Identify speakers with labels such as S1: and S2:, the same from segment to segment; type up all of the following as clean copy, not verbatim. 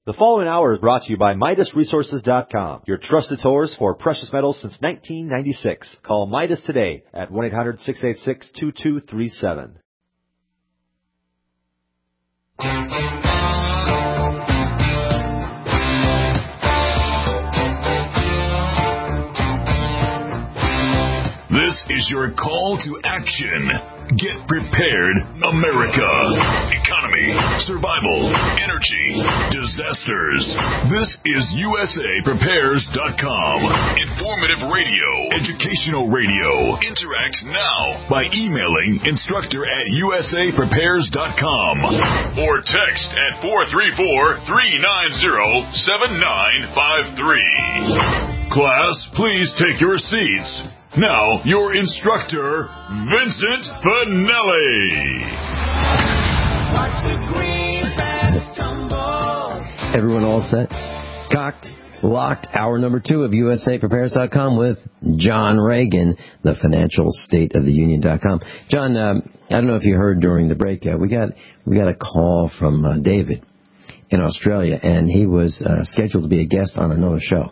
S1: The following hour is brought to you by MidasResources.com, your trusted source for precious metals since 1996. Call Midas today at 1-800-686-2237.
S2: This is your call to action. Get prepared, America. Economy, survival, energy, disasters. This is USAPrepares.com. Informative radio, educational radio. Interact now by emailing instructor@USAPrepares.com or text at 434-390-7953. Class, please take your seats. Now, your instructor, Vincent Finelli.
S3: Watch the greenbacks tumble.
S4: Everyone all set? Cocked, locked. Hour number 2 of USAPrepares.com with John Reagan, the financial state of the union.com. John, I don't know if you heard during the break, we got a call from David in Australia, and he was scheduled to be a guest on another show.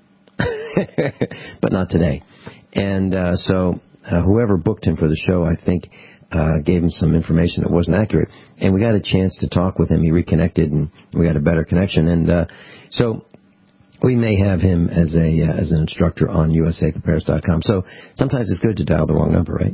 S4: But not today. And so whoever booked him for the show, I think, gave him some information that wasn't accurate. And we got a chance to talk with him. He reconnected, and we got a better connection. And so we may have him as an instructor on USAPrepares.com. So sometimes it's good to dial the wrong number, right?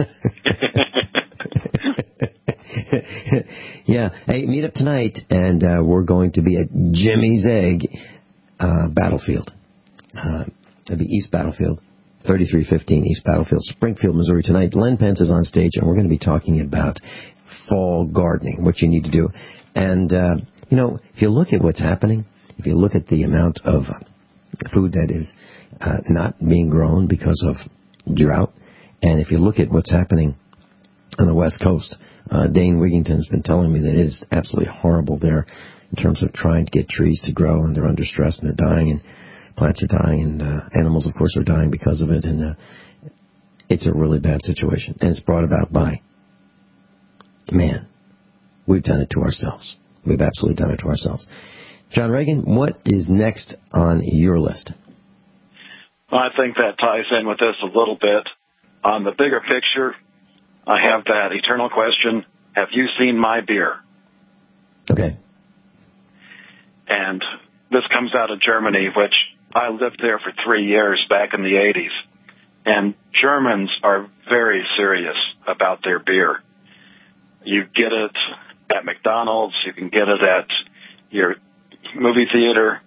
S4: Yeah. Hey, meet up tonight, and we're going to be at Jimmy's Egg Battlefield. It'll be East Battlefield, 3315 East Battlefield, Springfield, Missouri tonight. Len Pence is on stage, and we're going to be talking about fall gardening, what you need to do. And, if you look at what's happening, if you look at the amount of food that is not being grown because of drought, and if you look at what's happening on the West Coast, Dane Wigington's been telling me that it is absolutely horrible there in terms of trying to get trees to grow, and they're under stress, and they're dying, and plants are dying, and animals, of course, are dying because of it, and it's a really bad situation. And it's brought about by, man, we've done it to ourselves. We've absolutely done it to ourselves. John Reagan, what is next on your list?
S5: Well, I think that ties in with this a little bit. On the bigger picture, I have that eternal question, have you seen my beer?
S4: Okay.
S5: And this comes out of Germany, which I lived there for 3 years back in the 80s. And Germans are very serious about their beer. You get it at McDonald's. You can get it at your movie theater.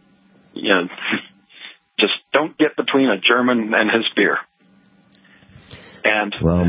S5: Just don't get between a German and his beer. And
S4: well,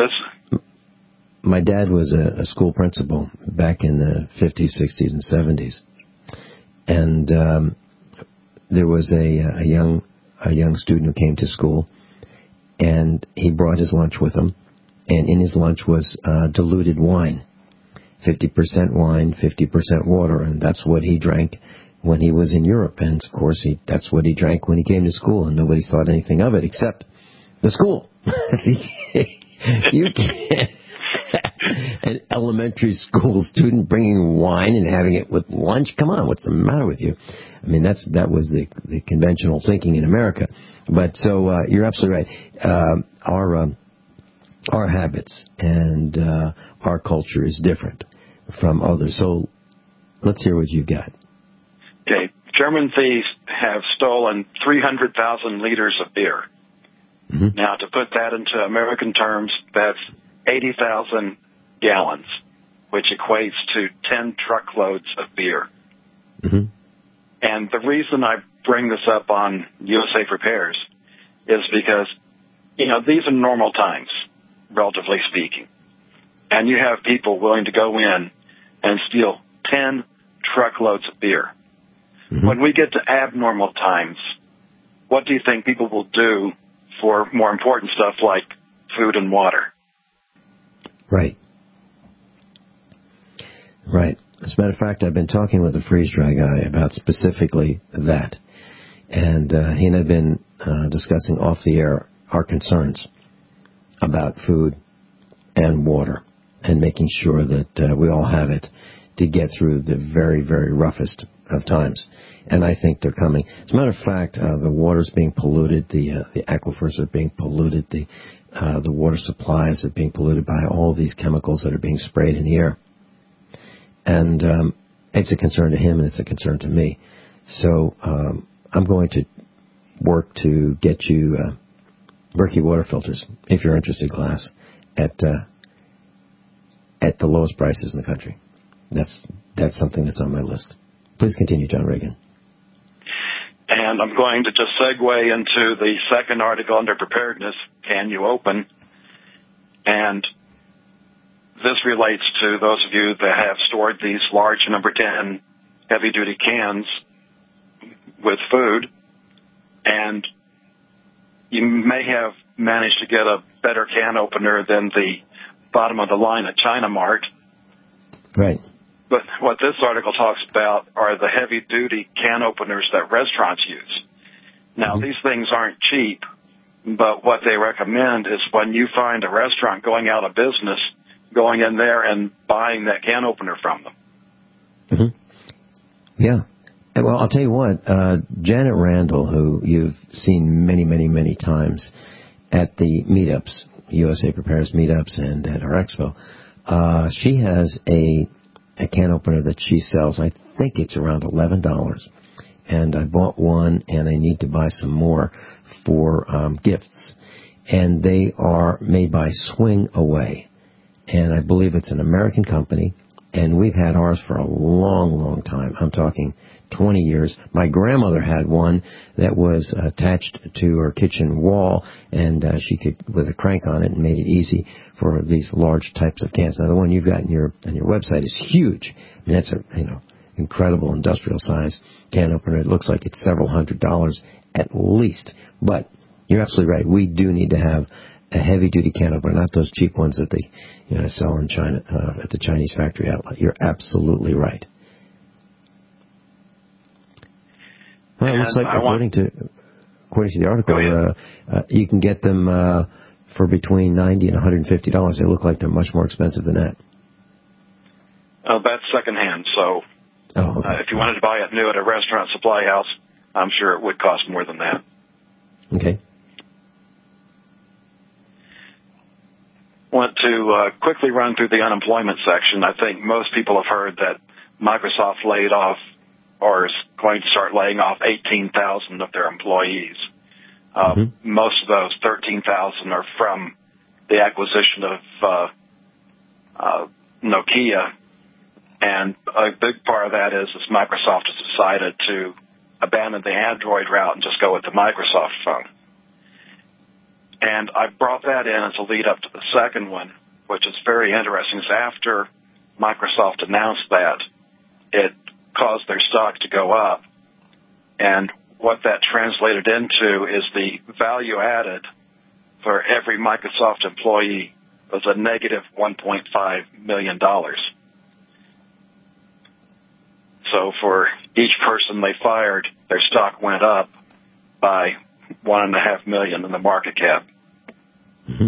S4: my dad was a school principal back in the 50s, 60s, and 70s. And there was a young student who came to school, and he brought his lunch with him, and in his lunch was diluted wine, 50% wine, 50% water, and that's what he drank when he was in Europe. And of course, that's what he drank when he came to school, and nobody thought anything of it except the school. You can't. An elementary school student bringing wine and having it with lunch? Come on, what's the matter with you? I mean, that was the conventional thinking in America. But so you're absolutely right. Our habits and our culture is different from others. So let's hear what you've got.
S5: Okay, German thieves have stolen 300,000 liters of beer. Mm-hmm. Now, to put that into American terms, that's 80,000 gallons, which equates to 10 truckloads of beer.
S4: Mm-hmm.
S5: And the reason I bring this up on USA Prepares is because, these are normal times, relatively speaking. And you have people willing to go in and steal 10 truckloads of beer. Mm-hmm. When we get to abnormal times, what do you think people will do for more important stuff like food and water?
S4: Right. As a matter of fact, I've been talking with a freeze-dry guy about specifically that. And he and I have been discussing off the air our concerns about food and water and making sure that we all have it to get through the very, very roughest of times, and I think they're coming. As a matter of fact, the water's being polluted, the aquifers are being polluted, the water supplies are being polluted by all these chemicals that are being sprayed in the air. And it's a concern to him, and it's a concern to me. So I'm going to work to get you Berkey water filters, if you're interested, Glass, at the lowest prices in the country. That's something that's on my list. Please continue, John Reagan.
S5: And I'm going to just segue into the second article under preparedness, Can You Open? And this relates to those of you that have stored these large number 10 heavy-duty cans with food, and you may have managed to get a better can opener than the bottom of the line at China Mart.
S4: Right.
S5: But what this article talks about are the heavy-duty can openers that restaurants use. Now, these things aren't cheap, but what they recommend is when you find a restaurant going out of business, going in there and buying that can opener from them.
S4: Mm-hmm. Yeah. Well, I'll tell you what, Janet Randall, who you've seen many, many, many times at the meetups, USA Prepares meetups and at our expo, she has a can opener that she sells. I think it's around $11. And I bought one, and I need to buy some more for gifts. And they are made by Swing Away. And I believe it's an American company. And we've had ours for a long, long time. I'm talking 20 years. My grandmother had one that was attached to her kitchen wall, and she could, with a crank on it, and made it easy for these large types of cans. Now, the one you've got on your website is huge. I mean, that's a incredible industrial size can opener. It looks like it's several $100s at least. But you're absolutely right. We do need to have a heavy-duty can opener, not those cheap ones that they sell in China at the Chinese factory outlet. You're absolutely right. Well, it looks like, according to the article, you can get them for between $90 and $150. They look like they're much more expensive than that.
S5: That's secondhand, so if you wanted to buy it new at a restaurant supply house, I'm sure it would cost more than that.
S4: Okay.
S5: Want to quickly run through the unemployment section. I think most people have heard that Microsoft laid off or is going to start laying off 18,000 of their employees. Most of those 13,000 are from the acquisition of Nokia. And a big part of that is Microsoft has decided to abandon the Android route and just go with the Microsoft phone. And I brought that in as a lead up to the second one, which is very interesting. Is after Microsoft announced that, it caused their stock to go up. And what that translated into is the value added for every Microsoft employee was a negative $1.5 million. So for each person they fired, their stock went up by $1.5 million in the market cap.
S4: Mm-hmm.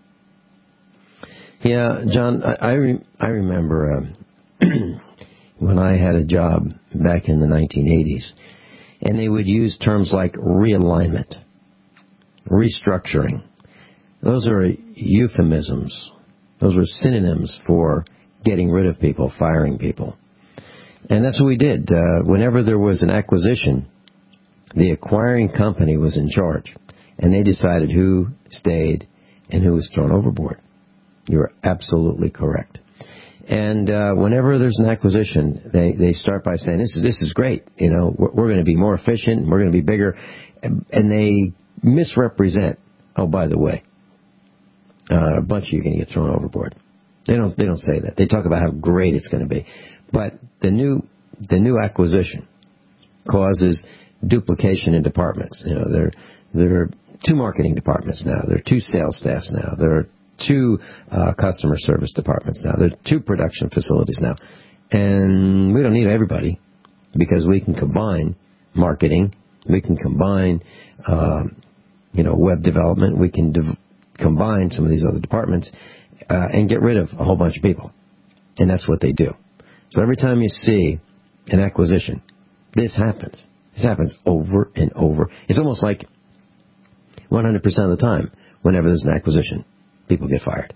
S4: Yeah, John, I remember when I had a job back in the 1980s, and they would use terms like realignment, restructuring. Those are euphemisms. Those were synonyms for getting rid of people, firing people. And that's what we did. Whenever there was an acquisition, the acquiring company was in charge, and they decided who stayed and who was thrown overboard. You're absolutely correct. And whenever there's an acquisition, they start by saying, this is great. We're going to be more efficient, we're going to be bigger. And they misrepresent, oh, by the way, a bunch of you are going to get thrown overboard. They don't say that. They talk about how great it's going to be. But the new acquisition causes duplication in departments. There are 2 marketing departments now. There are 2 sales staffs now. There are 2 customer service departments now. There are 2 production facilities now. And we don't need everybody because we can combine marketing. We can combine, web development. We can combine some of these other departments and get rid of a whole bunch of people. And that's what they do. So every time you see an acquisition, This happens. This happens over and over. It's almost like 100% of the time, whenever there's an acquisition, people get fired.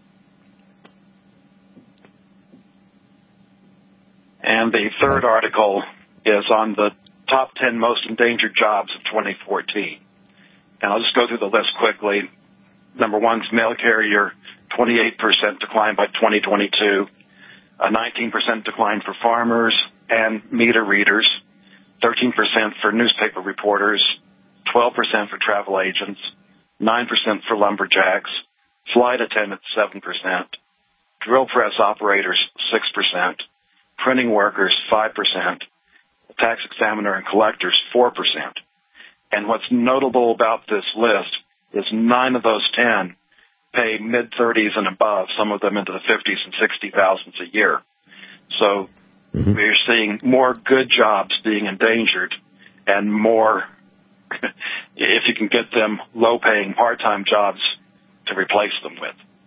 S5: And the third article is on the top 10 most endangered jobs of 2014. And I'll just go through the list quickly. Number one is mail carrier, 28% decline by 2022. A 19% decline for farmers and meter readers. 13% for newspaper reporters. 12% for travel agents. 9% for lumberjacks. Flight attendants, 7%. Drill press operators, 6%. Printing workers, 5%. Tax examiner and collectors, 4%. And what's notable about this list is 9 of those 10 pay mid-30s and above, some of them into the 50s and 60,000s a year. So we're seeing more good jobs being endangered and more, if you can get them, low-paying part-time jobs to replace them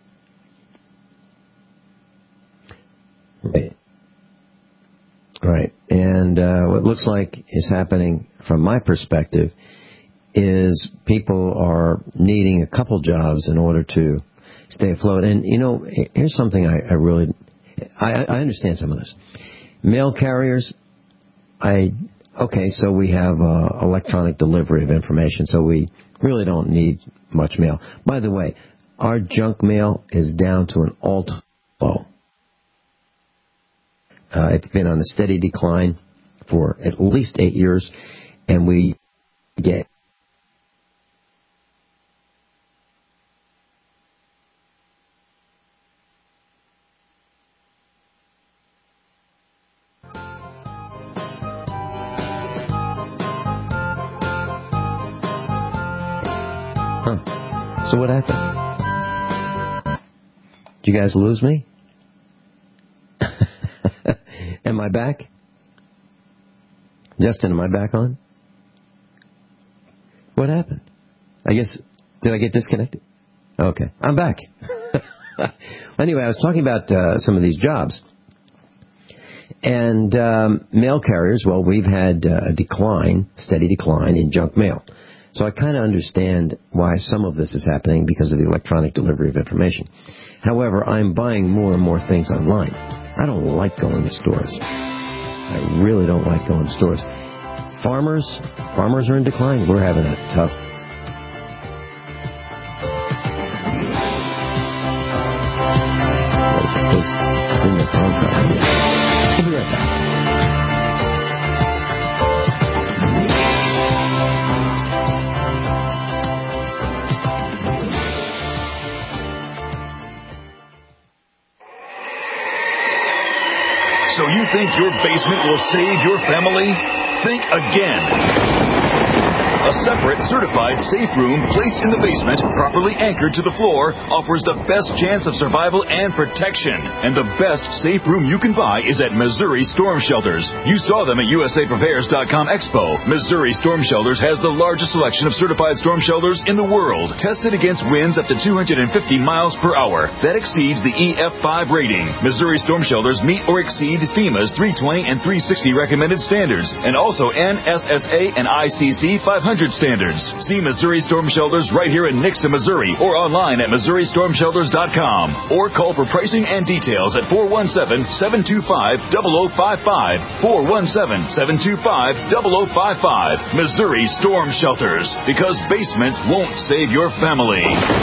S5: with.
S4: Right. And what looks like is happening from my perspective is people are needing a couple jobs in order to stay afloat. And, you know, here's something I really understand some of this. Mail carriers, so we have electronic delivery of information, so we really don't need much mail. By the way, our junk mail is down to an all-time low. It's been on a steady decline for at least 8 years, and we get So what happened? Did you guys lose me? Am I back? Justin, am I back on? What happened? Did I get disconnected? Okay, I'm back. Anyway, I was talking about some of these jobs. And mail carriers, well, we've had a steady decline in junk mail. So I kind of understand why some of this is happening because of the electronic delivery of information. However, I'm buying more and more things online. I don't like going to stores. I really don't like going to stores. Farmers are in decline. We're having a tough. We'll be right back.
S2: So you think your basement will save your family? Think again. A separate, certified safe room placed in the basement, properly anchored to the floor, offers the best chance of survival and protection. And the best safe room you can buy is at Missouri Storm Shelters. You saw them at USAPrepares.com Expo. Missouri Storm Shelters has the largest selection of certified storm shelters in the world, tested against winds up to 250 miles per hour. That exceeds the EF5 rating. Missouri Storm Shelters meet or exceed FEMA's 320 and 360 recommended standards, and also NSSA and ICC 500 standards. See Missouri Storm Shelters right here in Nixa, Missouri, or online at MissouriStormShelters.com, or call for pricing and details at 417-725-0055, 417-725-0055. Missouri Storm Shelters, because basements won't save your family.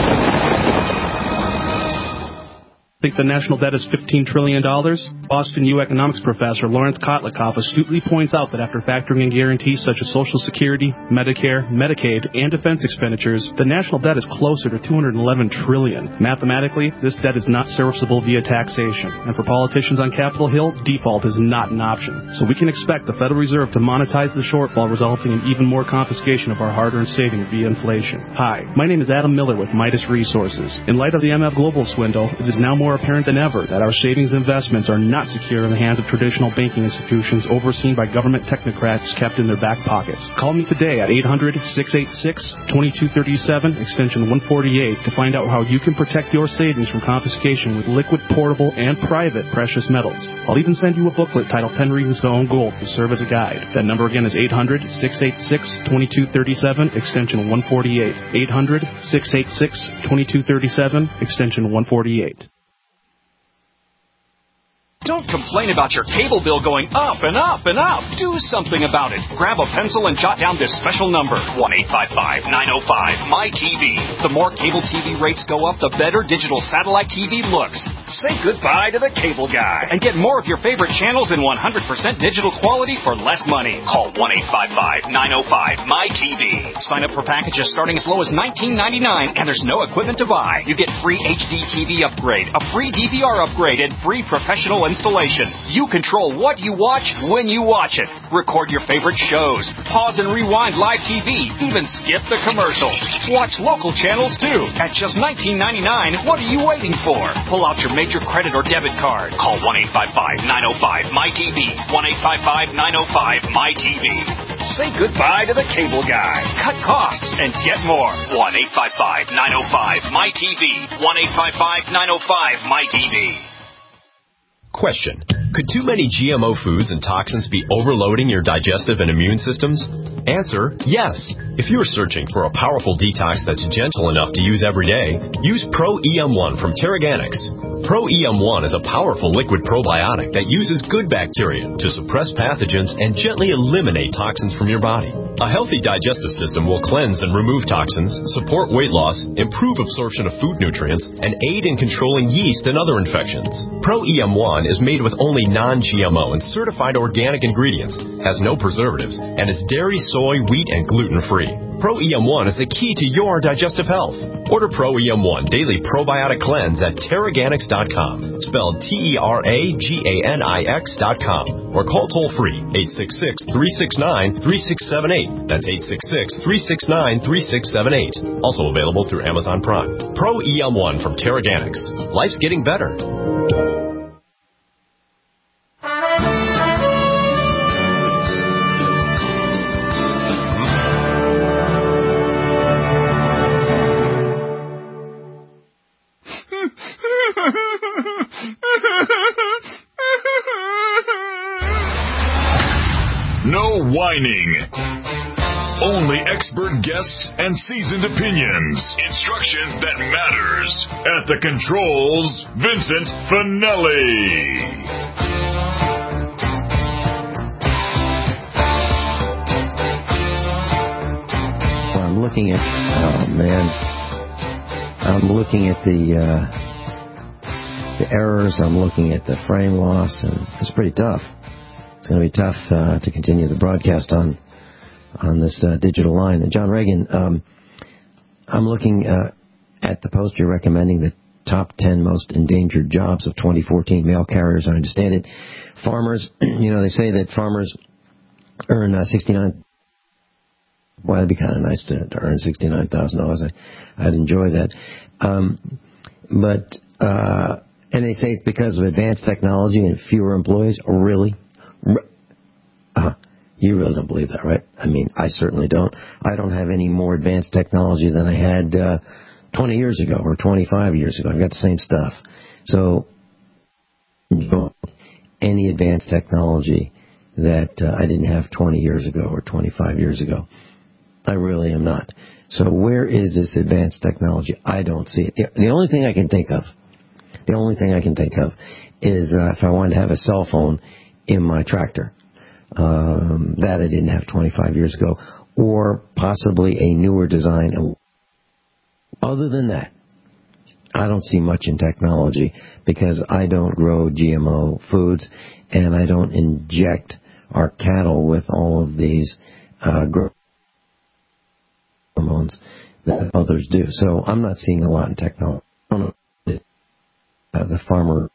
S6: Think the national debt is $15 trillion? Boston U economics professor Lawrence Kotlikoff astutely points out that after factoring in guarantees such as Social Security, Medicare, Medicaid, and defense expenditures, the national debt is closer to $211 trillion. Mathematically, this debt is not serviceable via taxation, and for politicians on Capitol Hill, default is not an option. So we can expect the Federal Reserve to monetize the shortfall, resulting in even more confiscation of our hard-earned savings via inflation. Hi, my name is Adam Miller with Midas Resources. In light of the MF Global swindle, it is now more more apparent than ever that our savings and investments are not secure in the hands of traditional banking institutions overseen by government technocrats kept in their back pockets. Call me today at 800-686-2237, extension 148, to find out how you can protect your savings from confiscation with liquid, portable, and private precious metals. I'll even send you a booklet titled 10 Reasons to Own Gold to serve as a guide. That number again is 800-686-2237, extension 148. 800-686-2237, extension 148.
S7: Don't complain about your cable bill going up and up and up. Do something about it. Grab a pencil and jot down this special number, 1-855-905-MY-TV. The more cable TV rates go up, the better digital satellite TV looks. Say goodbye to the cable guy and get more of your favorite channels in 100% digital quality for less money. Call 1-855-905-MY-TV. Sign up for packages starting as low as $19.99, and there's no equipment to buy. You get free HD TV upgrade, a free DVR upgrade, and free professional installation. You control what you watch when you watch it. Record your favorite shows. Pause and rewind live TV. Even skip the commercials. Watch local channels too. At just $19.99, what are you waiting for? Pull out your major credit or debit card. Call 1-855-905-MY-TV. 1-855-905-MY-TV. Say goodbye to the cable guy. Cut costs and get more. 1-855-905-MY-TV. 1-855-905-MY-TV.
S8: Question: could too many GMO foods and toxins be overloading your digestive and immune systems? Answer: yes. If you're searching for a powerful detox that's gentle enough to use every day, use Pro-EM1 from Terraganics. Pro-EM1 is a powerful liquid probiotic that uses good bacteria to suppress pathogens and gently eliminate toxins from your body. A healthy digestive system will cleanse and remove toxins, support weight loss, improve absorption of food nutrients, and aid in controlling yeast and other infections. Pro-EM1 is made with only non-GMO and certified organic ingredients, has no preservatives, and is dairy, soy, wheat, and gluten-free. Pro-EM1 is the key to your digestive health. Order Pro-EM1 Daily Probiotic Cleanse at Terraganics.com, spelled Terraganix.com, or call toll-free 866-369-3678. That's 866-369-3678. Also available through Amazon Prime. Pro-EM1 from Terraganics. Life's getting better.
S2: No whining. Only expert guests and seasoned opinions. Instruction that matters. At the controls, Vincent Finelli.
S4: I'm looking at, I'm looking at the errors, I'm looking at the frame loss, and it's pretty tough. It's going to be tough to continue the broadcast on this digital line. And John Reagan, I'm looking at the post you're recommending, the top 10 most endangered jobs of 2014. Mail carriers, I understand it. Farmers, they say that farmers earn 69. Well, it'd be kind of nice to earn $69,000. I'd enjoy that. But they say it's because of advanced technology and fewer employees. Oh, really? You really don't believe that, right? I mean, I certainly don't. I don't have any more advanced technology than I had 20 years ago or 25 years ago. I've got the same stuff. So, any advanced technology that I didn't have 20 years ago or 25 years ago, I really am not. So where is this advanced technology? I don't see it. The only thing I can think of is if I wanted to have a cell phone in my tractor. That I didn't have 25 years ago, or possibly a newer design. Other than that, I don't see much in technology because I don't grow GMO foods and I don't inject our cattle with all of these hormones that others do. So I'm not seeing a lot in technology. I don't know the farmer.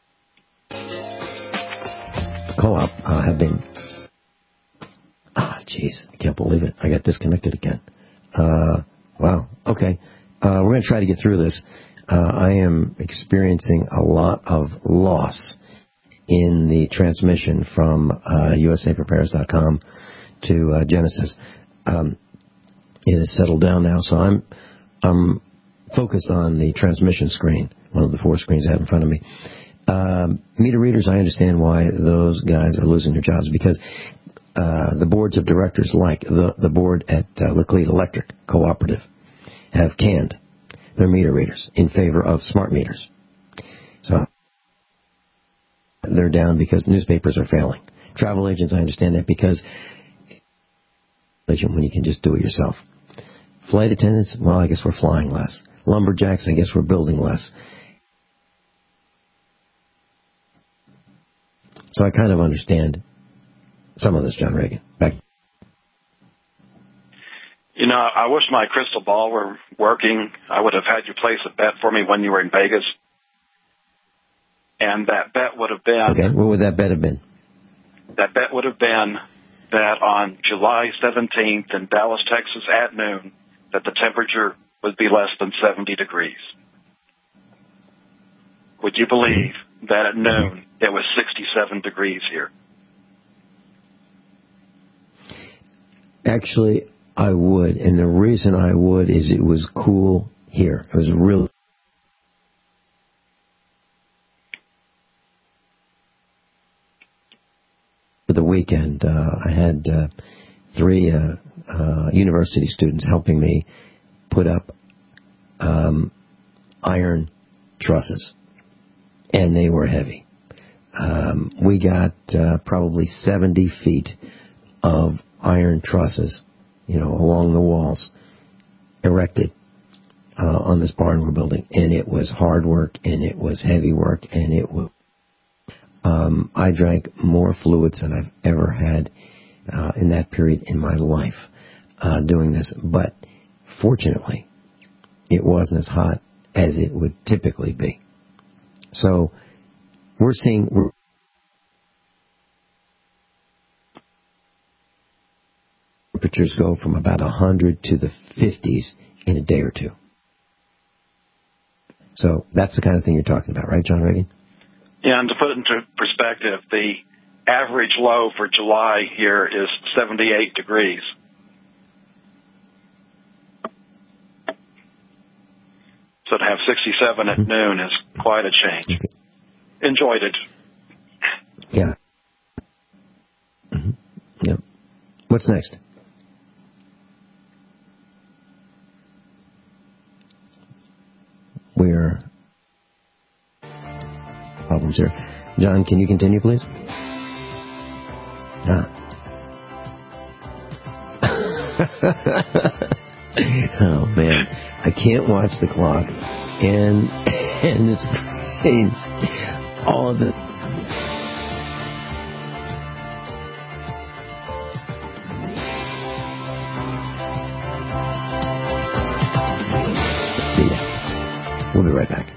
S4: Co-op have been Jeez, I can't believe it. I got disconnected again. Wow. Okay. We're going to try to get through this. I am experiencing a lot of loss in the transmission from USAPrepares.com to Genesis. It has settled down now, so I'm focused on the transmission screen, one of the 4 screens I have in front of me. Meter readers, I understand why those guys are losing their jobs, because the boards of directors, like the board at Laclede Electric Cooperative, have canned their meter readers in favor of smart meters. So they're down because newspapers are failing. Travel agents, I understand that, because when you can just do it yourself. Flight attendants, well, I guess we're flying less. Lumberjacks, I guess we're building less. So I kind of understand some of this, John Reagan. Back.
S5: You know, I wish my crystal ball were working. I would have had you place a bet for me when you were in Vegas. And that bet would have been...
S4: Okay, what would that bet have been?
S5: That bet would have been that on July 17th in Dallas, Texas at noon, that the temperature would be less than 70 degrees. Would you believe that at noon it was 67 degrees here?
S4: Actually, I would, and the reason I would is it was cool here. It was really... For the weekend, I had 3 university students helping me put up iron trusses, and they were heavy. We got probably 70 feet of iron trusses, along the walls, erected on this barn we're building, and it was hard work, and it was heavy work, and it was... I drank more fluids than I've ever had in that period in my life doing this, but fortunately, it wasn't as hot as it would typically be. So we're seeing temperatures go from about 100 to the 50s in a day or two. So that's the kind of thing you're talking about, right, John Reagan?
S5: Yeah, and to put it into perspective, the average low for July here is 78 degrees. So to have 67 at noon is quite a change.
S4: Okay.
S5: Enjoyed it.
S4: Yeah. Mm-hmm. Yep. What's next? We're... problems here. John, can you continue, please? Oh, man. I can't watch the clock and the screens. All of the... See ya. We'll be right back.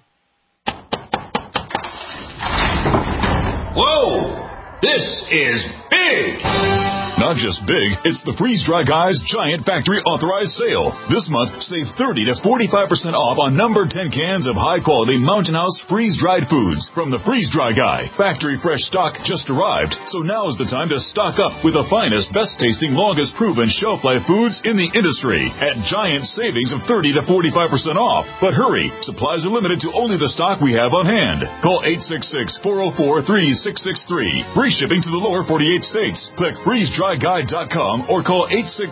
S2: Whoa! This is big! Not just big, it's the Freeze Dry Guy's Giant Factory Authorized Sale. This month, save 30 to 45% off on number 10 cans of high-quality Mountain House freeze-dried foods from the Freeze Dry Guy. Factory fresh stock just arrived, so now is the time to stock up with the finest, best-tasting, longest-proven shelf-life foods in the industry at giant savings of 30 to 45% off. But hurry, supplies are limited to only the stock we have on hand. Call 866-404-3663. Free shipping to the lower 48 states. Click freezedryguy.com or call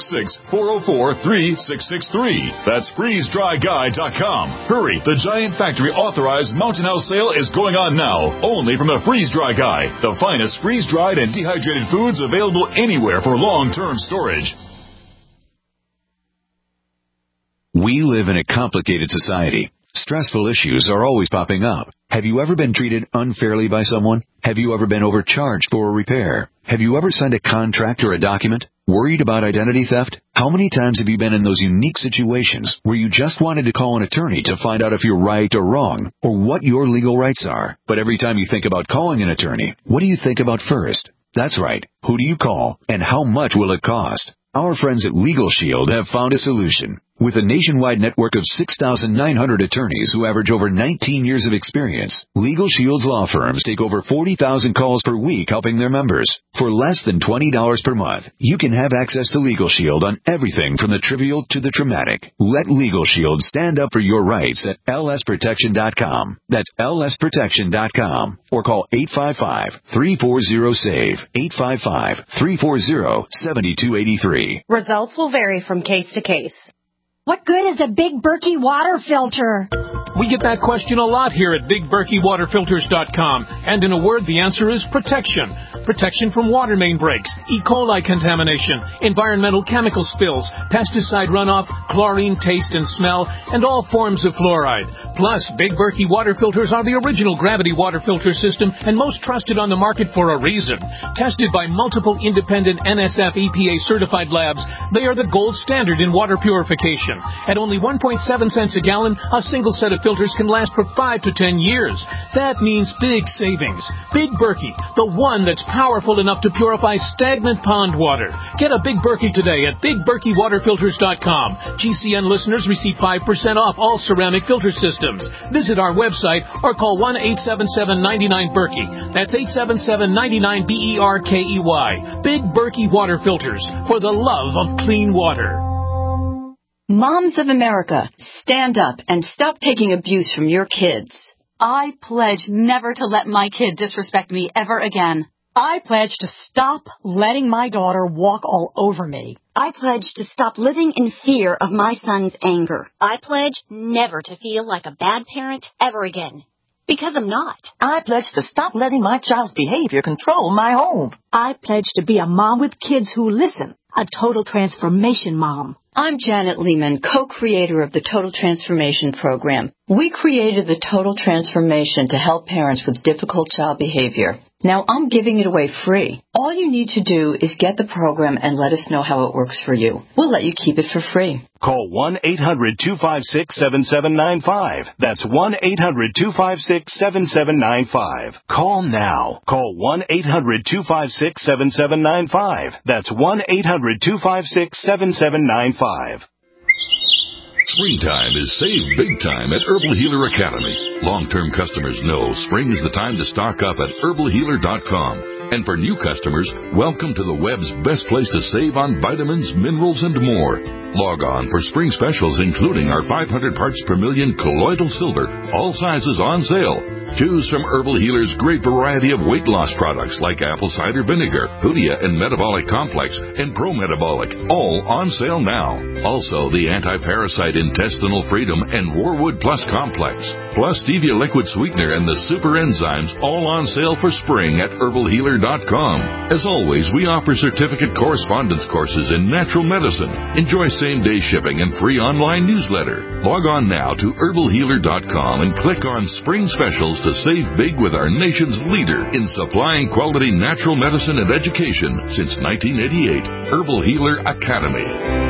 S2: 866-404-3663. That's freezedryguy.com. Hurry, the Giant Factory Authorized Mountain House Sale is going on now, only from the Freeze Dry Guy, the finest freeze-dried and dehydrated foods available anywhere for long-term storage.
S9: We live in a complicated society. Stressful issues are always popping up. Have you ever been treated unfairly by someone? Have you ever been overcharged for a repair? Have you ever signed a contract or a document? Worried about identity theft? How many times have you been in those unique situations where you just wanted to call an attorney to find out if you're right or wrong, or what your legal rights are? But every time you think about calling an attorney, what do you think about first? That's right. Who do you call, and how much will it cost? Our friends at Legal Shield have found a solution. With a nationwide network of 6,900 attorneys who average over 19 years of experience, Legal Shield's law firms take over 40,000 calls per week helping their members. For less than $20 per month, you can have access to Legal Shield on everything from the trivial to the traumatic. Let Legal Shield stand up for your rights at lsprotection.com. That's lsprotection.com. Or call 855-340-SAVE, 855-340-7283.
S10: Results will vary from case to case.
S11: What good is a Big Berkey water filter?
S12: We get that question a lot here at BigBerkeyWaterFilters.com. And in a word, the answer is protection. Protection from water main breaks, E. coli contamination, environmental chemical spills, pesticide runoff, chlorine taste and smell, and all forms of fluoride. Plus, Big Berkey water filters are the original gravity water filter system and most trusted on the market for a reason. Tested by multiple independent NSF EPA certified labs, they are the gold standard in water purification. At only 1.7 cents a gallon, a single set of filters can last for 5 to 10 years. That means big savings. Big Berkey, the one that's powerful enough to purify stagnant pond water. Get a Big Berkey today at BigBerkeyWaterFilters.com. GCN listeners receive 5% off all ceramic filter systems. Visit our website or call 1-877-99-BERKEY. That's 877-99-BERKEY. Big Berkey Water Filters, for the love of clean water.
S13: Moms of America, stand up and stop taking abuse from your kids.
S14: I pledge never to let my kid disrespect me ever again.
S11: I pledge to stop letting my daughter walk all over me.
S15: I pledge to stop living in fear of my son's anger.
S16: I pledge never to feel like a bad parent ever again. Because I'm not.
S17: I pledge to stop letting my child's behavior control my home.
S11: I pledge to be a mom with kids who listen. A total transformation mom.
S13: I'm Janet Lehman, co-creator of the Total Transformation Program. We created the Total Transformation to help parents with difficult child behavior. Now I'm giving it away free. All you need to do is get the program and let us know how it works for you. We'll let you keep it for free.
S18: Call 1-800-256-7795. That's 1-800-256-7795. Call now. Call 1-800-256-7795. That's 1-800-256-7795.
S19: Springtime is save big time at Herbal Healer Academy. Long-term customers know spring is the time to stock up at herbalhealer.com. And for new customers, welcome to the web's best place to save on vitamins, minerals, and more. Log on for spring specials, including our 500 parts per million colloidal silver, all sizes on sale. Choose from Herbal Healer's great variety of weight loss products like apple cider vinegar, Hoodia and Metabolic Complex, and Pro-Metabolic, all on sale now. Also, the Anti-Parasite Intestinal Freedom and Warwood Plus Complex, plus Stevia Liquid Sweetener and the Super Enzymes, all on sale for spring at herbalhealer.com. As always, we offer certificate correspondence courses in natural medicine. Enjoy same-day shipping and free online newsletter. Log on now to herbalhealer.com and click on Spring Specials to save big with our nation's leader in supplying quality natural medicine and education since 1988, Herbal Healer Academy.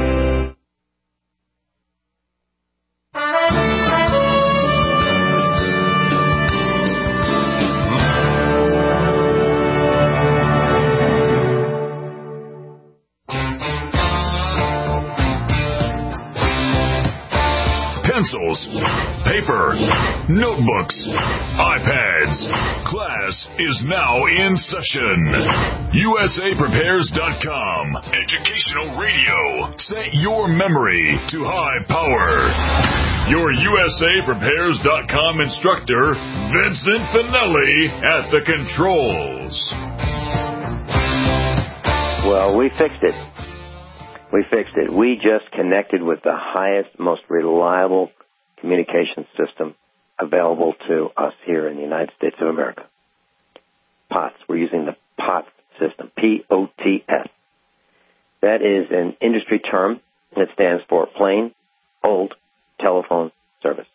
S2: Pencils, paper, notebooks, iPads. Class is now in session. USAPrepares.com. Educational radio. Set your memory to high power. Your USAPrepares.com instructor, Vincent Finelli, at the controls.
S20: Well, we fixed it. We just connected with the highest, most reliable communication system available to us here in the United States of America. POTS. We're using the POTS system, P-O-T-S. That is an industry term that stands for Plain Old Telephone Service.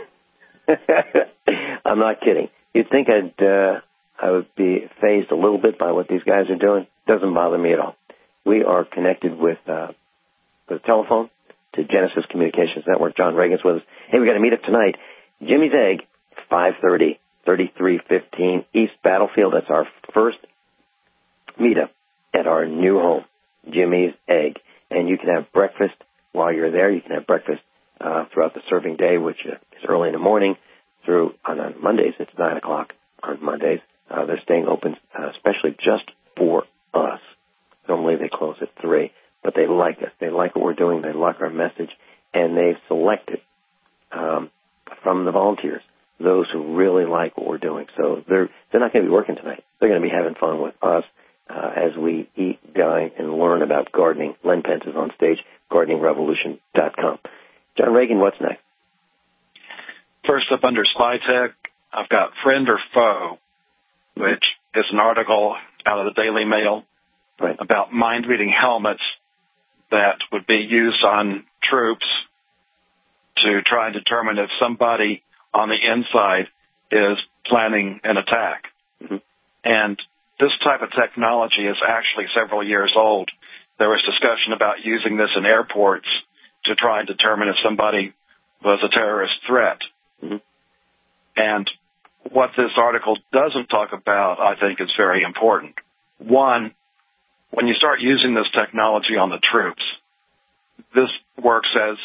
S20: I'm not kidding. You'd think I would be fazed a little bit by what these guys are doing. Doesn't bother me at all. We are connected with the telephone to Genesis Communications Network. John Reagan's with us. Hey, we got a meet up tonight. Jimmy's Egg, 5:30, 3315 East Battlefield. That's our first meetup at our new home, Jimmy's Egg. And you can have breakfast while you're there. You can have breakfast throughout the serving day, which is early in the morning. On Mondays, it's 9 o'clock on Mondays. They're staying open, especially just for us. Normally they close at 3, but they like us. They like what we're doing. They like our message, and they've selected from the volunteers those who really like what we're doing. So they're not going to be working tonight. They're going to be having fun with us as we eat, dine, and learn about gardening. Len Pence is on stage, gardeningrevolution.com. John Reagan, what's next?
S5: First up under Spy Tech, I've got Friend or Foe, which is an article out of the Daily Mail about mind-reading helmets that would be used on troops to try and determine if somebody on the inside is planning an attack. Mm-hmm. And this type of technology is actually several years old. There was discussion about using this in airports to try and determine if somebody was a terrorist threat. Mm-hmm. And what this article doesn't talk about, I think, is very important. One, when you start using this technology on the troops, this works as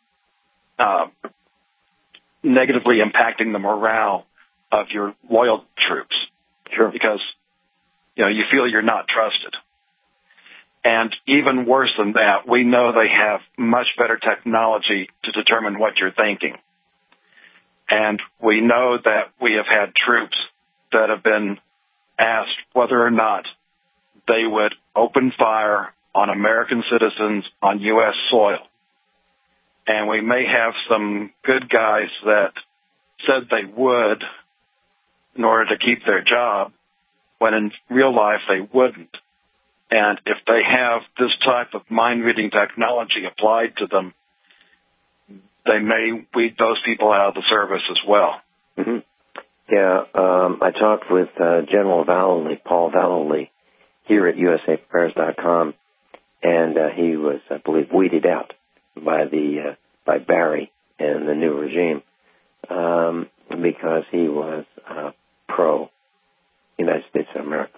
S5: negatively impacting the morale of your loyal troops.
S20: Sure.
S5: Because, you feel you're not trusted. And even worse than that, we know they have much better technology to determine what you're thinking. And we know that we have had troops that have been asked whether or not they would open fire on American citizens on U.S. soil. And we may have some good guys that said they would in order to keep their job, when in real life they wouldn't. And if they have this type of mind-reading technology applied to them, they may weed those people out of the service as well.
S20: Mm-hmm. Yeah, I talked with General Vallely, Paul Vallely, here at USAPrepairs.com, and he was, I believe, weeded out by Barry and the new regime because he was pro-United States of America.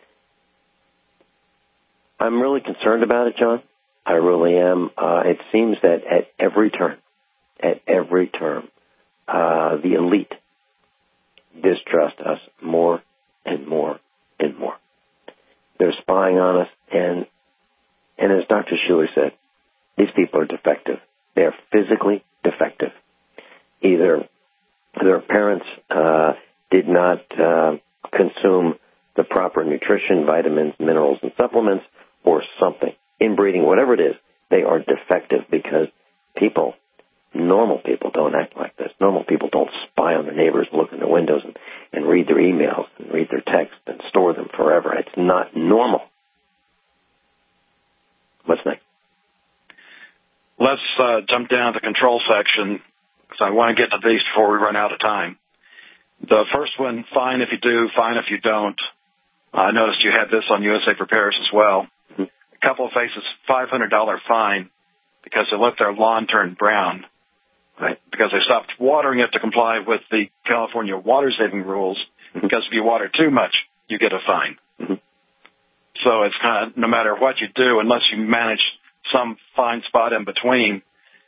S20: I'm really concerned about it, John. I really am. It seems that at every turn, the elite distrust us more and more and more. They're spying on us, and as Dr. Schuler said, these people are defective. They are physically defective. Either their parents did not consume the proper nutrition, vitamins, minerals, and supplements, or something. Inbreeding, whatever it is, they are defective because normal people don't act like this. Normal people don't spy on their neighbors, look in their windows, and read their emails, and read their texts, and store them forever. It's not normal. What's next?
S5: Let's jump down to the control section, because I want to get to these before we run out of time. The first one, fine if you do, fine if you don't. I noticed you had this on USA Prepares as well. Mm-hmm. A couple faces $500 fine because they let their lawn turn brown, right? Because they stopped watering it to comply with the California water saving rules. Mm-hmm. Because if you water too much, you get a fine. Mm-hmm. So it's kind of, no matter what you do, unless you manage some fine spot in between,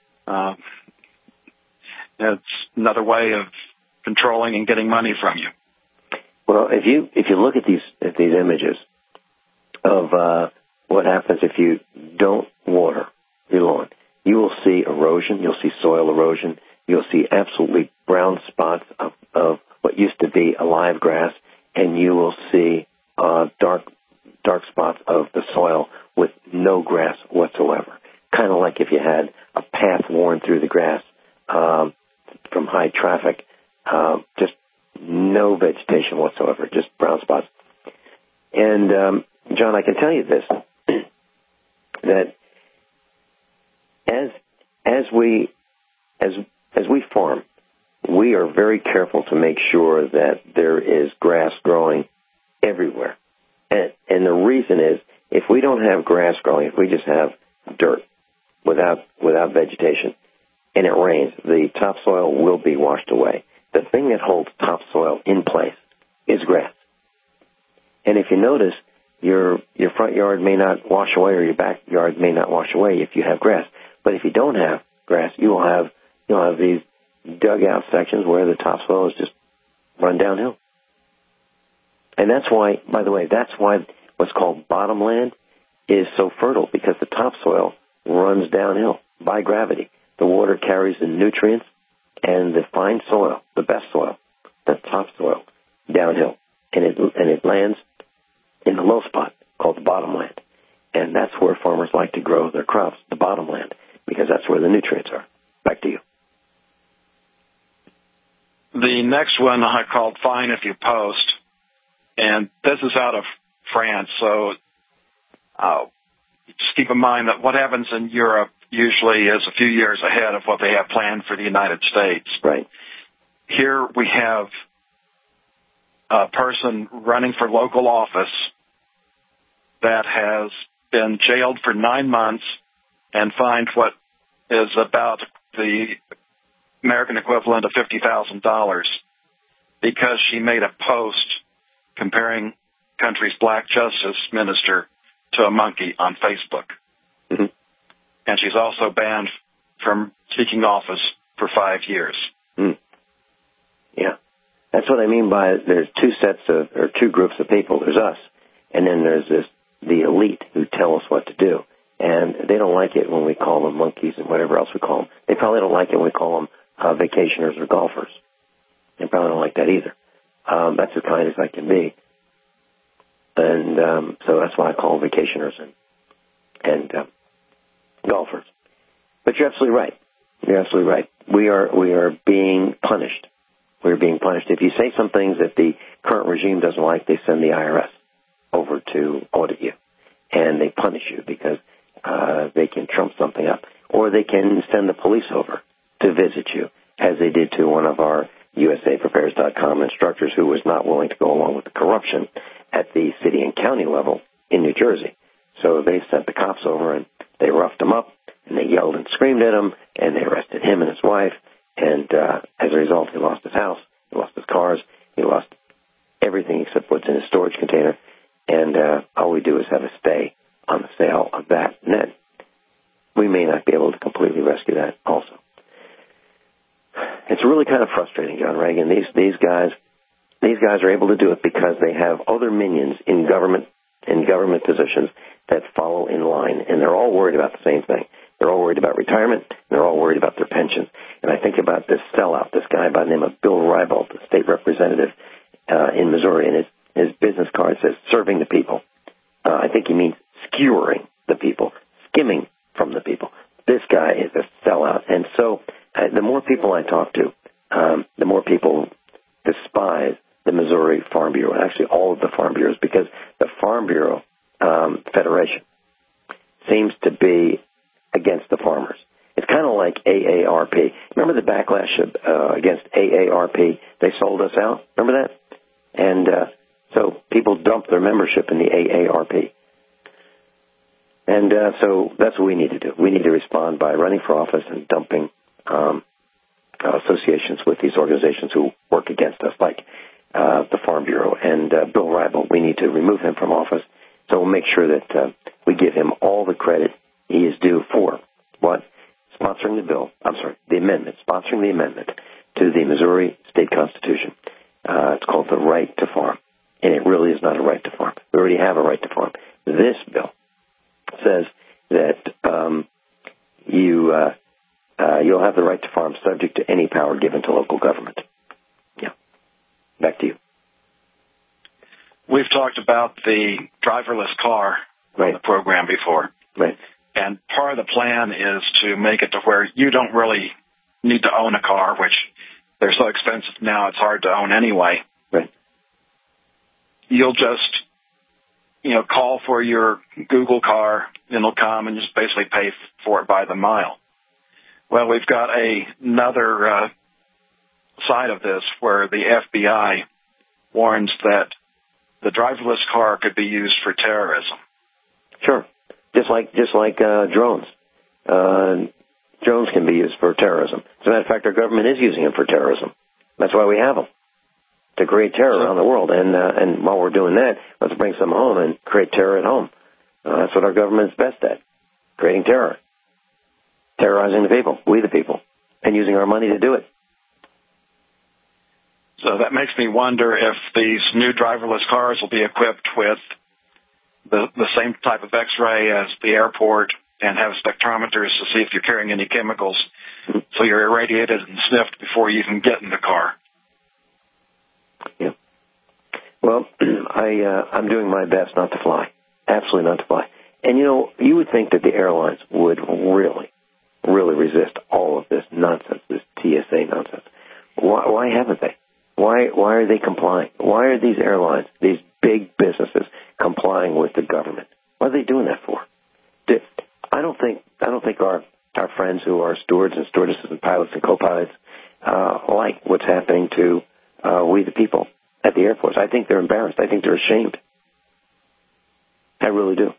S5: it's another way of controlling and getting money from you.
S20: Well, if you look at these images of what happens if you don't water your lawn, you will see erosion. You'll see soil erosion. You'll see absolutely brown spots of what used to be a live grass, and you will see dark spots of the soil with no grass whatsoever. Kind of like if you had a path worn through the grass from high traffic, just no vegetation whatsoever, just brown spots. And John, I can tell you this, that as we farm, we are very careful to make sure that there is grass growing everywhere. And the reason is, if we don't have grass growing, if we just have dirt without vegetation, and it rains, the topsoil will be washed away. The thing that holds topsoil in place is grass. And if you notice, your front yard may not wash away, or your backyard may not wash away if you have grass. But if you don't have grass, you'll have these dugout sections where the topsoil is just run downhill. And that's why, by the way, that's why what's called bottomland is so fertile, because the topsoil runs downhill by gravity. The water carries the nutrients and the fine soil, the best soil, the topsoil, downhill. And it lands in the low spot called the bottomland. And that's where farmers like to grow their crops, the bottomland, because that's where the nutrients are. Back to you.
S5: The next one I called Fine If You Post, and this is out of France, so just keep in mind that what happens in Europe usually is a few years ahead of what they have planned for the United States.
S20: Right.
S5: Here we have a person running for local office that has been jailed for 9 months and fined what is about the American equivalent of $50,000 because she made a post comparing country's black justice minister to a monkey on Facebook.
S20: Mm-hmm.
S5: And she's also banned from seeking office for 5 years.
S20: Mm. Yeah. That's what I mean by there's two groups of people. There's us, and then there's the elite who tell us what to do. And they don't like it when we call them monkeys and whatever else we call them. They probably don't like it when we call them vacationers or golfers. They probably don't like that either. That's as kind as I can be. And so that's why I call them vacationers and golfers. But you're absolutely right. You're absolutely right. We are being punished. We're being punished. If you say some things that the current regime doesn't like, they send the IRS over to audit you. And they punish you because they can trump something up. Or they can send the police over to visit you, as they did to one of our USAPrepares.com instructors who was not willing to go along with the corruption at the city and county level in New Jersey. So they sent the cops over, and they roughed him up, and they yelled and screamed at him, and they arrested him and his wife. And as a result, he lost his house, he lost his cars, he lost everything except what's in his storage container. And all we do is have a stay on the sale of that. And then we may not be able to completely rescue that also. It's really kind of frustrating, John Reagan. These guys are able to do it because they have other minions in government positions that follow in line, and they're all worried about the same thing. They're all worried about retirement, and they're all worried about their pensions. And I think about this sellout, this guy by the name of Bill Reibold, the state representative in Missouri, and his business card says, serving the people. I think he means skewering the people, skimming from the people. This guy is a sellout. And so the more people I talk to, the more people despise the Missouri Farm Bureau, and actually all of the Farm Bureaus, because the Farm Bureau Federation seems to be against the farmers. It's kind of like AARP. Remember the backlash against AARP? They sold us out. Remember that? And so people dumped their membership in the AARP. And so that's what we need to do. We need to respond by running for office and dumping associations with these organizations who work against us, like the Farm Bureau and Bill Reibold. We need to remove him from office. So we'll make sure that we give him all the credit he is due for what? Sponsoring the bill. I'm sorry, the amendment. Sponsoring the amendment to the Missouri State Constitution. It's called the right to farm. And it really is not a right to farm. We already have a right to farm. This bill says that you'll have the right to farm subject to any power given to local government. Yeah. Back to you.
S5: We've talked about the driverless car on the program before.
S20: Right.
S5: And part of the plan is to make it to where you don't really need to own a car, which they're so expensive now it's hard to own anyway.
S20: Right.
S5: You'll just, call for your Google car, and it'll come and just basically pay for it by the mile. Well, we've got another side of this where the FBI warns that the driverless car could be used for terrorism.
S20: Sure. Just like drones. Drones can be used for terrorism. As a matter of fact, our government is using them for terrorism. That's why we have them. to create terror around the world. And while we're doing that, let's bring some home and create terror at home. That's what our government's best at, creating terror, terrorizing the people, we the people, and using our money to do it.
S5: So that makes me wonder if these new driverless cars will be equipped with the same type of X-ray as the airport and have spectrometers to see if you're carrying any chemicals, so you're irradiated and sniffed before you even get in the car.
S20: Yeah. Well, I'm doing my best not to fly. Absolutely not to fly. And, you would think that the airlines would really, really resist all of this nonsense, this TSA nonsense. Why haven't they? Why are they complying? Why are these airlines, these big businesses, complying with the government? What are they doing that for? I don't think our friends who are stewards and stewardesses and pilots and co-pilots like what's happening to we the people at the airports. I think they're embarrassed. I think they're ashamed. I really do.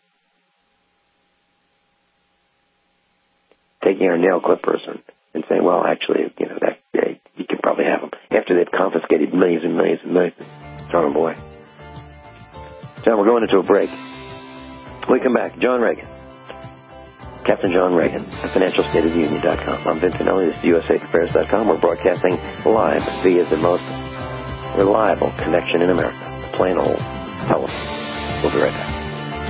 S20: Taking our nail clippers and saying, well, actually, you can probably have them after they've confiscated millions and millions and millions. Throw them away. John, we're going into a break. When we come back, John Reagan. Captain John Reagan, financialstateoftheunion.com. I'm Vincent Elliott. This is USAFairs.com. We're broadcasting live via the most reliable connection in America, plain old telephone. We'll be right back.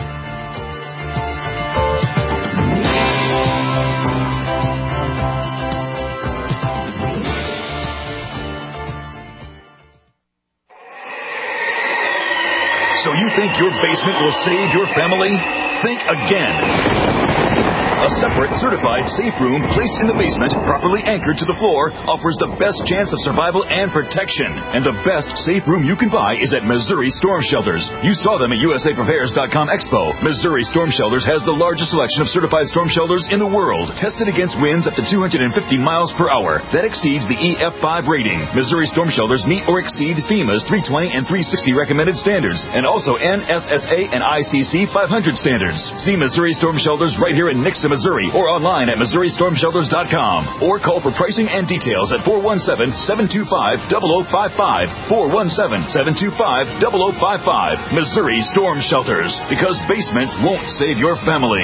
S2: So you think your basement will save your family? Think again. A separate, certified safe room placed in the basement, properly anchored to the floor, offers the best chance of survival and protection. And the best safe room you can buy is at Missouri Storm Shelters. You saw them at USAPrepares.com Expo. Missouri Storm Shelters has the largest selection of certified storm shelters in the world, tested against winds up to 250 miles per hour. That exceeds the EF5 rating. Missouri Storm Shelters meet or exceed FEMA's 320 and 360 recommended standards, and also NSSA and ICC 500 standards. See Missouri Storm Shelters right here in Nixon, Missouri, or online at MissouriStormShelters.com, or call for pricing and details at 417-725-0055, 417-725-0055. Missouri Storm Shelters, because basements won't save your family.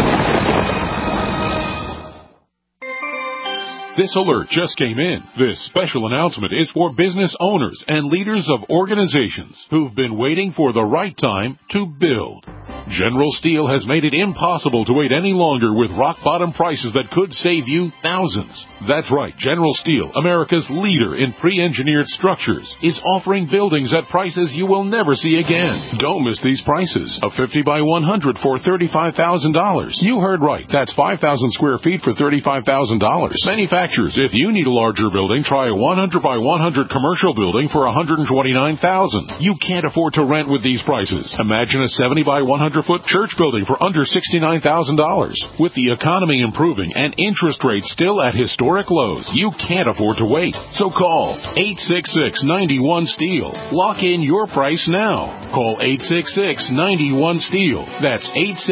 S21: This alert just came in. This special announcement is for business owners and leaders of organizations who've been waiting for the right time to build. General Steel has made it impossible to wait any longer with rock-bottom prices that could save you thousands. That's right. General Steel, America's leader in pre-engineered structures, is offering buildings at prices you will never see again. Don't miss these prices. A 50 by 100 for $35,000. You heard right. That's 5,000 square feet for $35,000. Manufacturers, if you need a larger building, try a 100 by 100 commercial building for $129,000. You can't afford to rent with these prices. Imagine a 70 by 100-foot church building for under $69,000. With the economy improving and interest rates still at historic lows, you can't afford to wait. So call 866-91-STEEL. Lock in your price now. Call 866-91-STEEL. That's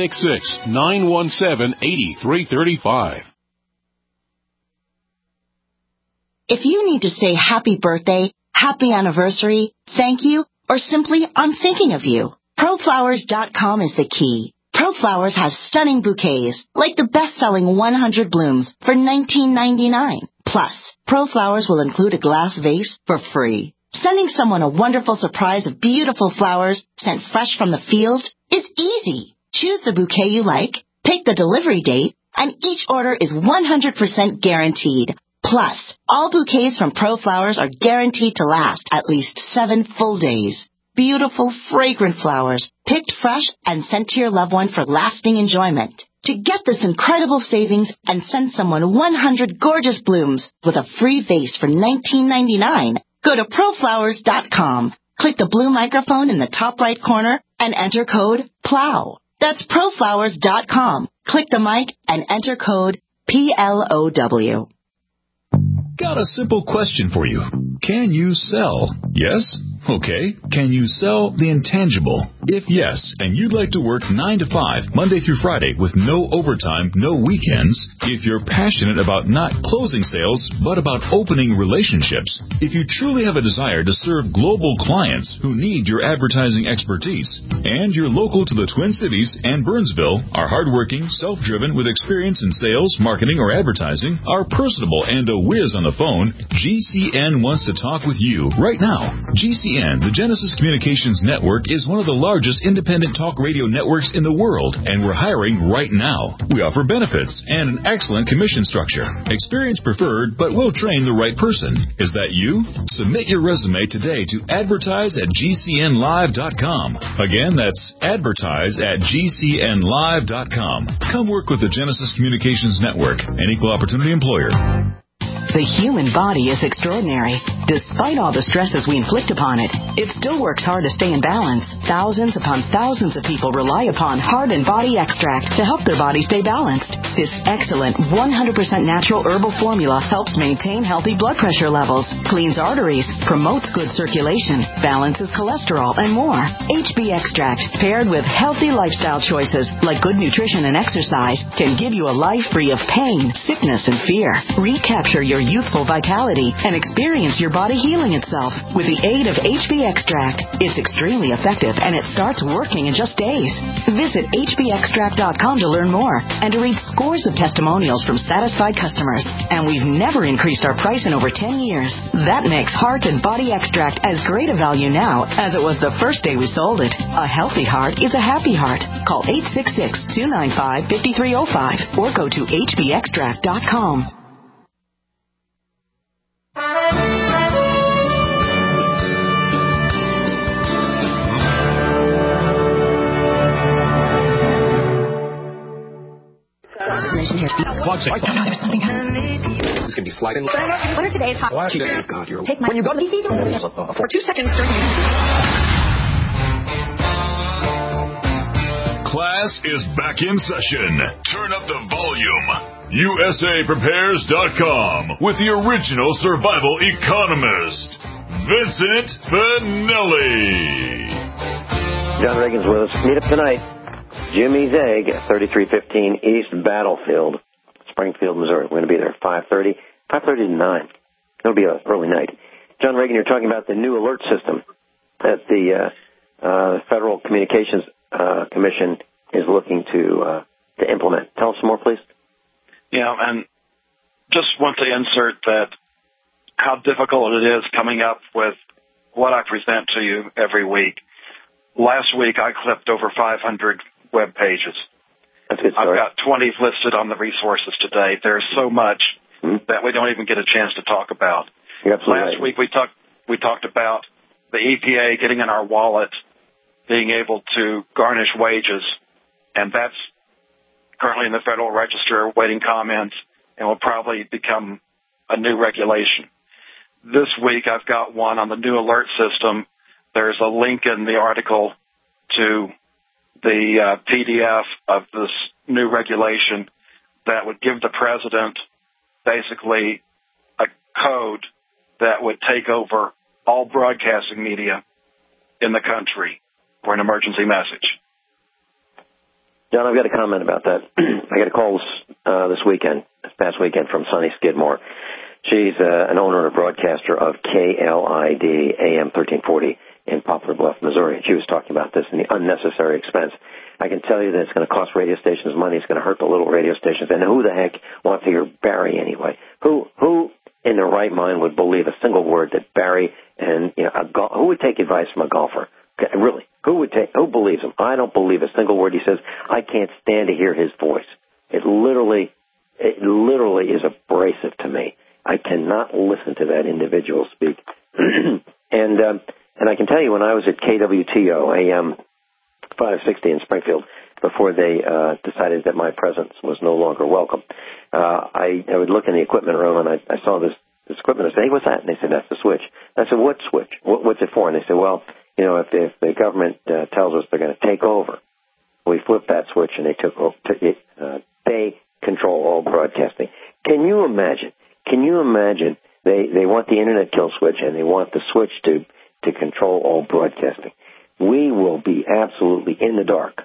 S21: 866-917-8335.
S11: If you need to say happy birthday, happy anniversary, thank you, or simply I'm thinking of you, ProFlowers.com is the key. ProFlowers has stunning bouquets, like the best-selling 100 blooms for $19.99. Plus, ProFlowers will include a glass vase for free. Sending someone a wonderful surprise of beautiful flowers sent fresh from the field is easy. Choose the bouquet you like, pick the delivery date, and each order is 100% guaranteed. Plus, all bouquets from ProFlowers are guaranteed to last at least 7 full days. Beautiful, fragrant flowers, picked fresh and sent to your loved one for lasting enjoyment. To get this incredible savings and send someone 100 gorgeous blooms with a free vase for $19.99, go to ProFlowers.com. Click the blue microphone in the top right corner and enter code PLOW. That's ProFlowers.com. Click the mic and enter code PLOW.
S2: Got a simple question for you. Can you sell? Yes? Okay. Can you sell the intangible?
S1: If yes, and you'd like to work 9 to 5, Monday through Friday, with no overtime, no weekends, if you're passionate about not closing sales, but about opening relationships, if you truly have a desire to serve global clients who need your advertising expertise, and you're local to the Twin Cities and Burnsville, are hardworking, self-driven, with experience in sales, marketing, or advertising, are personable and a whiz on the phone, GCN wants to talk with you right now. GCN, the Genesis Communications Network, is one of the largest independent talk radio networks in the world, and we're hiring right now. We offer benefits and an excellent commission structure. Experience preferred, but we'll train the right person. Is that you? Submit your resume today to advertise@gcnlive.com. Again, that's advertise@gcnlive.com. Come work with the Genesis Communications Network, an equal opportunity employer.
S22: The human body is extraordinary. Despite all the stresses we inflict upon it, it still works hard to stay in balance. Thousands upon thousands of people rely upon Heart and Body Extract to help their body stay balanced. This excellent 100% natural herbal formula helps maintain healthy blood pressure levels, cleans arteries, promotes good circulation, balances cholesterol, and more. HB Extract, paired with healthy lifestyle choices like good nutrition and exercise, can give you a life free of pain, sickness, and fear. Recapture your youthful vitality and experience your body healing itself with the aid of HB Extract. It's extremely effective, and it starts working in just days. Visit hbextract.com to learn more and to read scores of testimonials from satisfied customers. And we've never increased our price in over 10 years. That makes Heart and Body Extract as great a value now as it was the first day we sold it. A healthy heart is a happy heart. Call 866-295-5305 or go to hbextract.com.
S23: There's something happening. This can be sliding. What are today's hot? Oh, God, you're... Take my... When you go to the... For 2 seconds during...
S2: Class is back in session. Turn up the volume. USAPrepares.com with the original survival economist, Vincent Finelli.
S20: John Reagan's with us. Meet up tonight. Jimmy's Egg, 3315 East Battlefield, Springfield, Missouri. We're going to be there at 5:30 to 9. It'll be an early night. John Reagan, you're talking about the new alert system that the Federal Communications Commission is looking to implement. Tell us some more, please.
S5: Yeah, and just want to insert that how difficult it is coming up with what I present to you every week. Last week, I clipped over 500 web pages.
S20: That's a good
S5: I've
S20: story.
S5: got 20 listed on the resources today. There's so much that we don't even get a chance to talk about. Last week, we talked about the EPA getting in our wallet, being able to garnish wages, and that's currently in the Federal Register awaiting comments and will probably become a new regulation. This week, I've got one on the new alert system. There's a link in the article to the PDF of this new regulation that would give the president basically a code that would take over all broadcasting media in the country for an emergency message.
S20: John, I've got a comment about that. I got a call this past weekend, from Sunny Skidmore. She's an owner and a broadcaster of KLID AM 1340 in Poplar Bluff, Missouri. She was talking about this and the unnecessary expense. I can tell you that it's going to cost radio stations money. It's going to hurt the little radio stations. And who the heck wants to hear Barry anyway? Who in their right mind would believe a single word that Barry and who would take advice from a golfer? Okay, really, who believes him? I don't believe a single word he says. I can't stand to hear his voice. It literally is abrasive to me. I cannot listen to that individual speak. And I can tell you, when I was at KWTO AM 560 in Springfield, before they decided that my presence was no longer welcome, I would look in the equipment room and I saw this equipment. I said, "Hey, what's that?" And they said, "That's the switch." I said, "What switch? What's it for?" And they said, "Well, if the government tells us they're going to take over, we flip that switch and they they control all broadcasting." Can you imagine? They want the internet kill switch and they want the switch to control all broadcasting. we will be absolutely in the dark.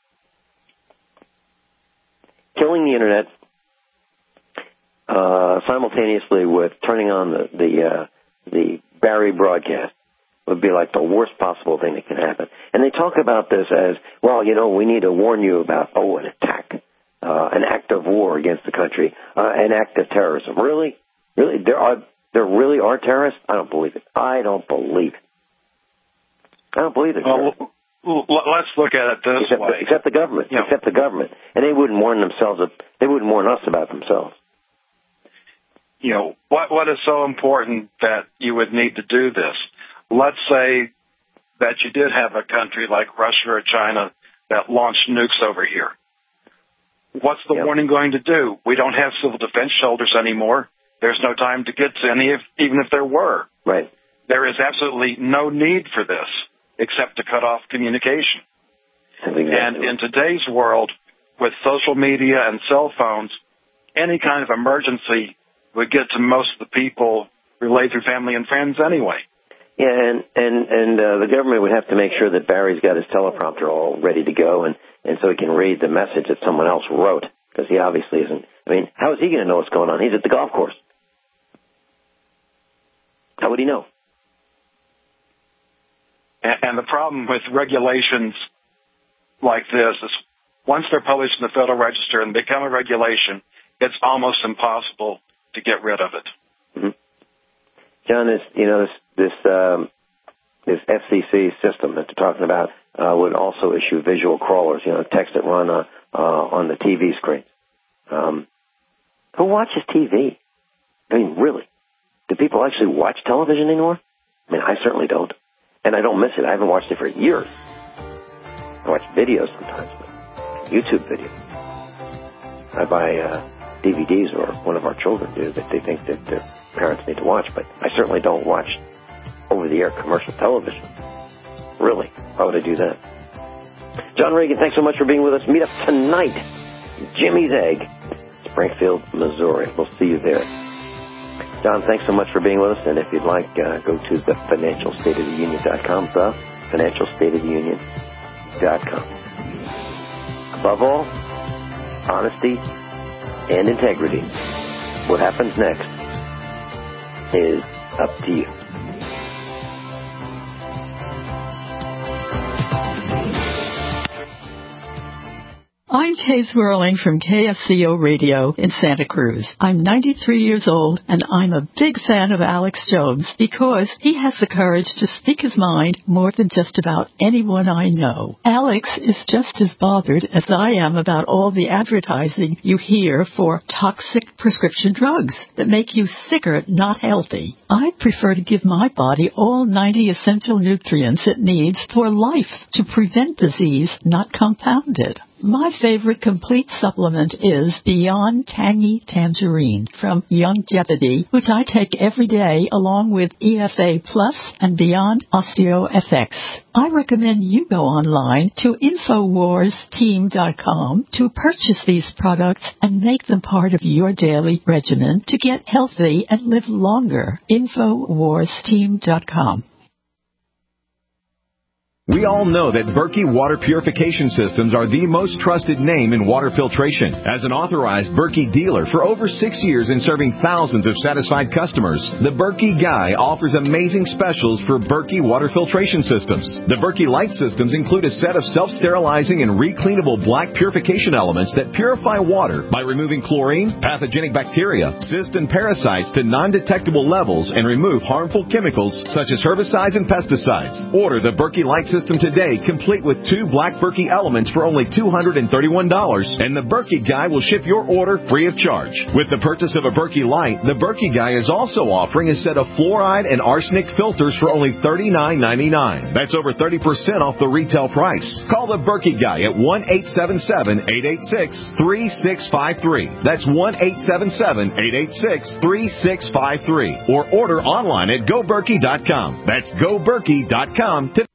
S20: Killing the Internet simultaneously with turning on the Barry broadcast would be like the worst possible thing that can happen. And they talk about this as, well, we need to warn you about, an attack, an act of war against the country, an act of terrorism. Really? Really? There really are terrorists? I don't believe it. I don't believe it.
S5: Well, let's look at it this way.
S20: Except the government. Yeah. Except the government. And they wouldn't warn themselves. They wouldn't warn us about themselves.
S5: What is so important that you would need to do this? Let's say that you did have a country like Russia or China that launched nukes over here. What's the warning going to do? We don't have civil defense shelters anymore. There's no time to get to any, even if there were.
S20: Right.
S5: There is absolutely no need for this except to cut off communication.
S20: Exactly.
S5: And in today's world, with social media and cell phones, any kind of emergency would get to most of the people relayed through family and friends anyway.
S20: Yeah, and the government would have to make sure that Barry's got his teleprompter all ready to go, and so he can read the message that someone else wrote, because he obviously isn't. I mean, how is he going to know what's going on? He's at the golf course. How would he know?
S5: And the problem with regulations like this is once they're published in the Federal Register and become a regulation, it's almost impossible to get rid of it.
S20: Mm-hmm. John, this FCC system that they're talking about would also issue visual crawlers, text that run on the TV screen. Who watches TV? I mean, really? Do people actually watch television anymore? I mean, I certainly don't. And I don't miss it. I haven't watched it for years. I watch videos sometimes, but YouTube videos. I buy DVDs, or one of our children do, that they think that their parents need to watch, but I certainly don't watch over-the-air commercial television. Really? Why would I do that? John Reagan, thanks so much for being with us. Meet up tonight, Jimmy's Egg, Springfield, Missouri. We'll see you there. John, thanks so much for being with us, and if you'd like, go to thefinancialstateoftheunion.com, thefinancialstateoftheunion.com. Above all, honesty and integrity. What happens next is up to you.
S3: I'm Kay Swirling from KFCO Radio in Santa Cruz. I'm 93 years old, and I'm a big fan of Alex Jones because he has the courage to speak his mind more than just about anyone I know. Alex is just as bothered as I am about all the advertising you hear for toxic prescription drugs that make you sicker, not healthy. I prefer to give my body all 90 essential nutrients it needs for life to prevent disease, not compound it. My favorite complete supplement is Beyond Tangy Tangerine from Youngevity, which I take every day along with EFA Plus and Beyond OsteoFX. I recommend you go online to InfoWarsTeam.com to purchase these products and make them part of your daily regimen to get healthy and live longer. InfoWarsTeam.com.
S6: We all know that Berkey Water Purification Systems are the most trusted name in water filtration. As an authorized Berkey dealer for over 6 years and serving thousands of satisfied customers, the Berkey Guy offers amazing specials for Berkey Water Filtration Systems. The Berkey Light Systems include a set of self-sterilizing and recleanable black purification elements that purify water by removing chlorine, pathogenic bacteria, cysts, and parasites to non-detectable levels and remove harmful chemicals such as herbicides and pesticides. Order the Berkey Light System today, complete with 2 black Berkey elements for only $231, and the Berkey Guy will ship your order free of charge. With the purchase of a Berkey Light, the Berkey Guy is also offering a set of fluoride and arsenic filters for only $39.99. That's over 30% off the retail price. Call the Berkey Guy at 1-877-886-3653. That's 1-877-886-3653. Or order online at GoBerkey.com. That's GoBerkey.com to